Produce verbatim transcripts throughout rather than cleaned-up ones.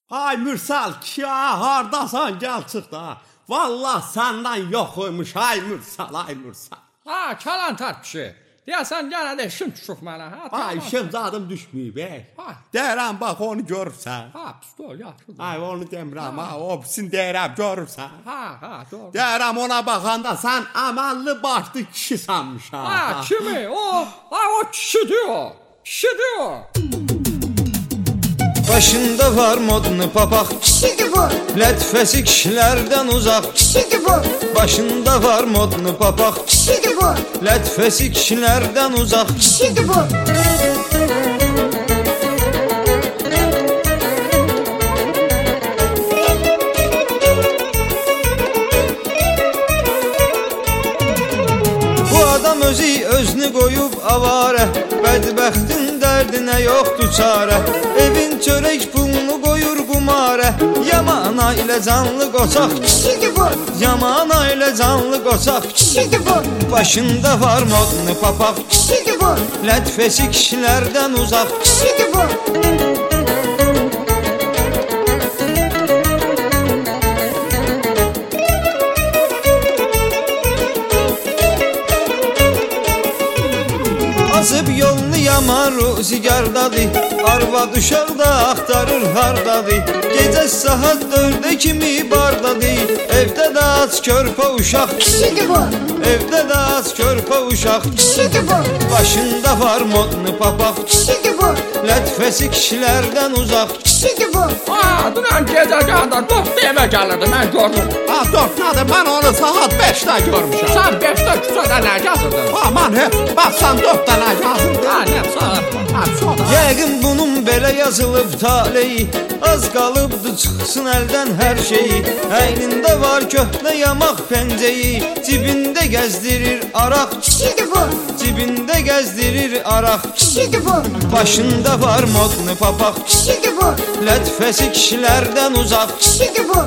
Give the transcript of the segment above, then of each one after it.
Ay Mürsel, ya hardasan gel çıx da. Vallahi səndən yoxuymuş, ay Mürsel, ay Mürsel. Ha, Kalantar kişi. Deyəsən yenə də işim düşüb mənə. Ay işim zadım düşməyib, ey. Deyirəm, bax onu görürsən. Ha, pistol, yaxşıdır. Ay onu demirəm, ha, o bisin deyirəm, görürsən. Ha, ha, doğru. Deyirəm, ona baxanda sən əməlli başlı kişi sanmışam. Ha, kimi? O, ha, o kişidir o. Kişidir o. Başında var modunu papaq, kişidir bu. Lətfəsi kişilərdən uzaq, kişidir bu. Başında var modunu papaq, kişidir bu. Lətfəsi kişilərdən uzaq, kişidir bu. Bu adam özü özünü qoyub avarə, bədbəxtin dərdinə yoxdur çarə. Evin çörək pulunu qoyur qumarə, yamana ilə canlı qoçaq, kişidir bu. Yamana ilə canlı qoçaq, kişidir bu. Başında var modunu papaq, kişidir bu. Lətfəsi kişilərdən uzaq, kişidir bu. Azıb yolunu yaman ruzigardadır, arvad uşaq da axtarır hardadır. Gecə saat dördə kimi bardadır, evdə də aç körpə uşaq, kişidir bu. Evdə də aç körpə uşaq, kişidir bu. Başında var modunu papaq, kişidir bu. Lətfəsi kişilərdən uzaq, kişidir bu. Ha, dünən gecə gəldi, dörtdə evə gəlirdi, mən gördüm. Ha, dörd nədir, mən onu saat beşdə görmüşəm. Sən beşdə küçədə nə gəzirdin? Ha, mən hep, bax sən dörddə nə yazırdın? Ha, nə saat var? Ha, sonra. Yəqin bunun belə yazılıb taleyi, az qalıbdı çıxsın əldən hər şeyi. Əynində var köhnə yamaq pəncəyi, cibində gəzdirir araq, kişidir bu. Cibində gəzdirir araq, kişidir bu. Başında var modunu papaq, kişidir bu. Lətfəsi kişilərdən uzaq, kişidir bu.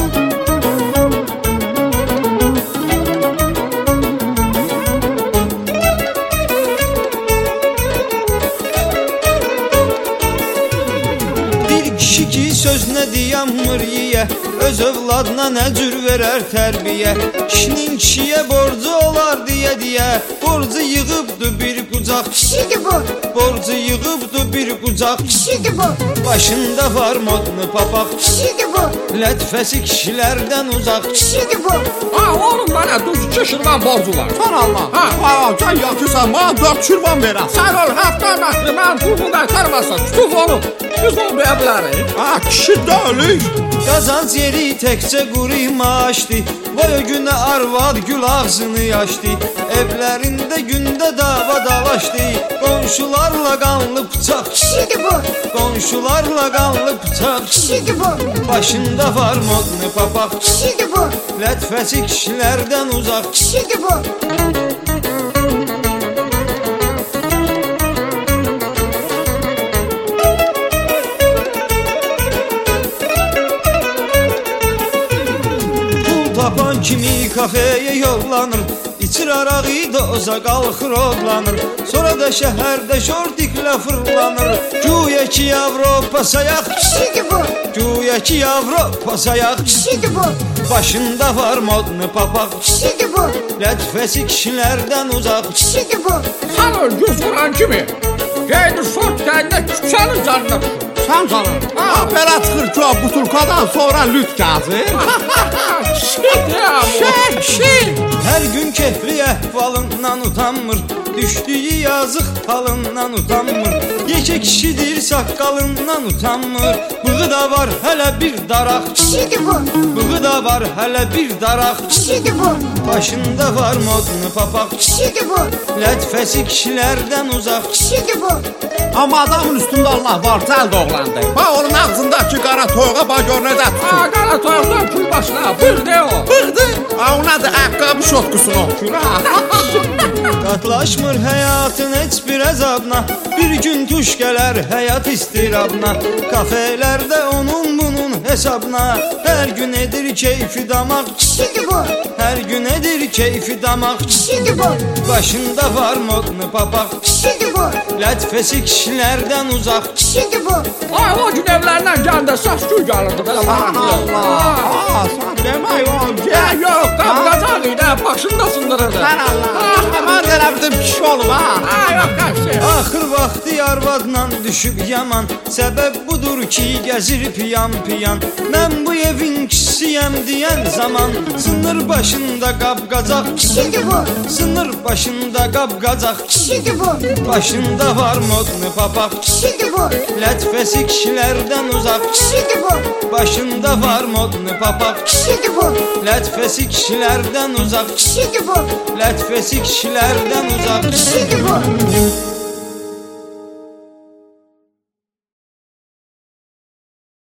Sözünə dayanmır yiyə, öz övladına nə cür verər tərbiyə. Kişinin kişiyə borcu olar deyə-deyə, borcu yığıbdı bir qucaq, kişidir bu. Borcu yığıbdı bir qucaq, kişidir bu. Başında var modunu papaq, kişidir bu. Lətfəsi kişilərdən uzaq, kişidir bu. Ha, oğlum mənə düz iki şirvan borcu var. Sən Allah, Ha. ha, sən yaxşısan, mənə dörd şirvan verəsən. Sən ol, həftə məxli, mən pulunu qaytarmasın, tutub onu. Biz onu deyə bilərik. Ha, kişi döyülür. Qazanc yeri təkcə quru maaşdı, vay o günə arvad gül ağzını yaşdı. Evlərində gündə dava dalaşdı, qonşularla qanlı bıçaq, kişidir bu. Qonşularla qanlı bıçaq, kişidir bu. Başında var modunu papaq, kişidir bu. Lətfəsi kişilərdən uzaq, kişidir bu. Tapan kimi kafeye yollanır, İçir arağı doza qalxır odlanır. Sonra da şəhərdə şortiklə fırlanır, Güya ki Avropa sayaq, kişidir bu. Güya ki Avropa sayaq, kişidir bu. Başında var modunu papaq, kişidir bu. Lətfəsi kişilərdən uzaq, kişidir bu. Sən ol, göz vuran kimi. Geydir şort gəyində küçənin canına düşür. Sən canım, ha, belə çıxır ki, o butulkadan sonra lüt gəzir. Şək, şək. Hər gün kefli əhvalından utanmır, Düşdüyü yazıq halından utanmır, Yekə kişidir saqqalından utanmır. Bığı da var hələ bir daraq, kişidir bu. Bığı da var hələ bir daraq, kişidir bu. Başında var modunu papaq, kişidir bu. Lətfəsi kişilərdən uzaq, kişidir bu. Amma adamın üstündə Allah var, cəld oğlandı. Bax, onun ağzındakı qara toyuğa bax, gör nədə tutun. Ha, qara toyuqdan kül başına, bığdı o. Bığdı, ha, o nədir, əqqabı şotkusunu oxuyur, ha. Qatlaşmır həyatın heç bir əzabına, Bir gün tuş gələr həyat istirabına. Kafelərdə onun bunun hesabına. Her gün edir keyfi damak, Kişidir bu. her gün edir keyfi damak. Kişidir bu. Başında var modlu papak, Kişidir bu. lətifəsi kişilərdən uzaq. Kişidir bu. Ay o gün evlerinden geldi saçlı gelirdi. Allah. Aa, sen demək o Ya gel. yok kapkazalıydı başında sındırırdı. Sen Allah. Aman eləbdim kişi olub ha. Ay yok kaçtı. Axır vaxtı arvadla düşüb yaman. Səbəb budur ki gəzir piyan piyan. Mən bu evin kişisiyəm deyən zaman sınır başında qab-qacaq. Kişidir bu. Sınır başında qab-qacaq. Kişidir bu. Başında var modlu papaq. Kişidir bu. Lətifəsi kişilərdən uzaq. Kişidir bu. Başında var modlu papaq. Kişidir bu. Lətifəsi kişilərdən uzaq. Kişidir bu. Lətifəsi kişilərdən uzaq. Kişidir bu.